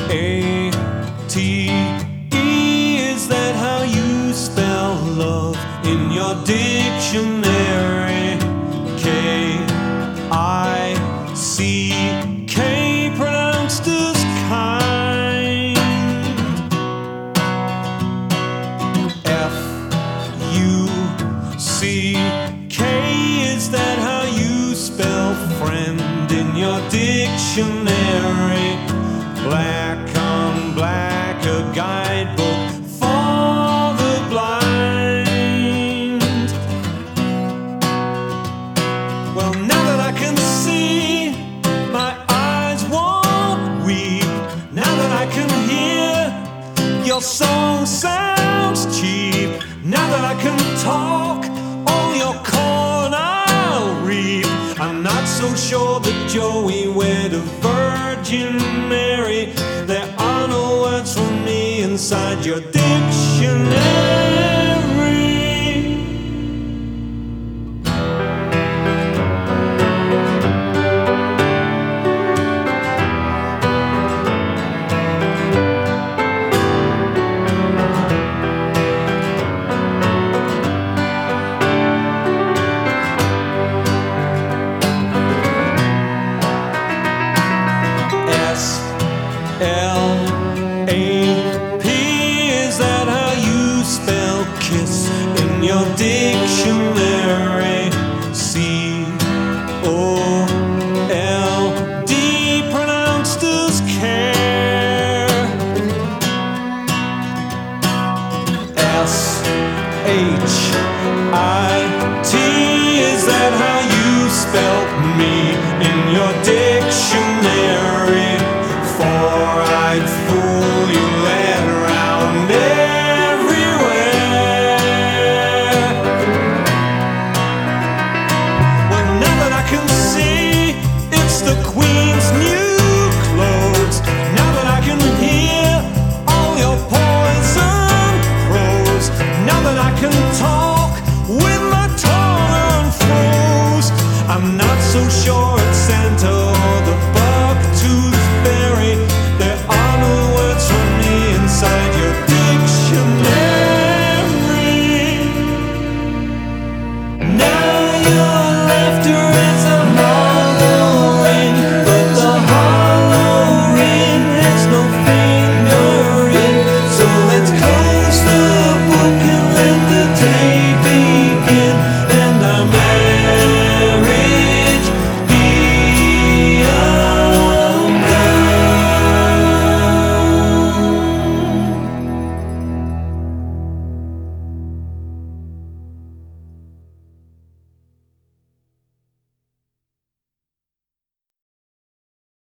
A-T-E, is that how you spell love in your dictionary? K-I-C-K, pronounced as kind. F-U-C-K, is that how you spell friend in your dictionary? Black on black, a guidebook for the blind. Well, now that I can see, my eyes won't weep. Now that I can hear, your song sounds cheap. Now that I can talk, all your corn I'll reap. I'm not so sure that Joey wed a Virgin Mary. There are no words for me inside your dictionary.